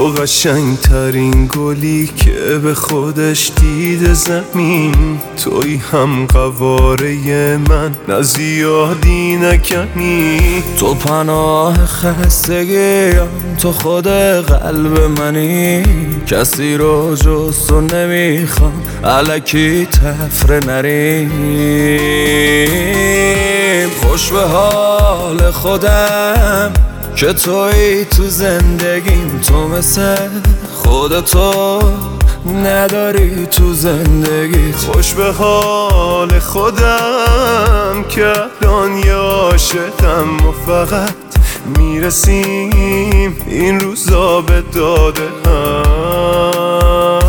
تو قشنگترین گلی که به خودش دیده زمین، توی هم قواره من، نه زیادی نه کمی. تو پناه خستگیم، تو خود قلب منی. کسی رو جز تو نمیخوام، الکی تفره نریم. خوش به حال خودم که توی تو زندگیم. تو مثل خودتو نداری تو زندگیت. خوش به حال خودم که الان یه عاشقم و فقط میرسیم این روزا به داده هم.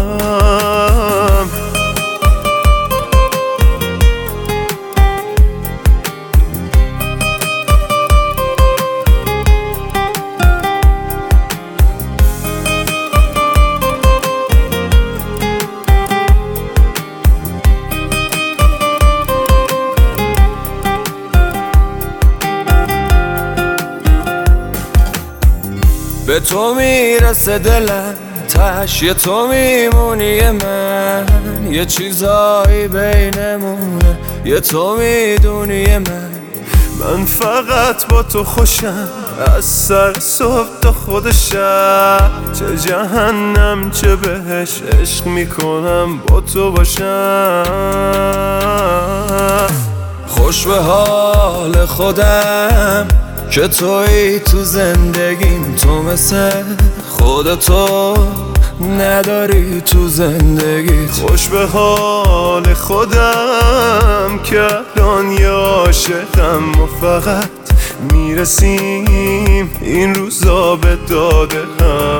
به تو میرسه دلم، تش یه تو میمونی من. یه چیزایی بینمونه، یه تو میدونی من فقط با تو خوشم، از سر صبح تا خود شب. چه جهنم چه بهش، عشق میکنم با تو باشم. خوش به حال خودم که توی تو زندگیم. تو مثل خودتو نداری تو زندگیت. خوش به حال خودم که الان یه عاشقم و فقط میرسیم این روزا به داده هم.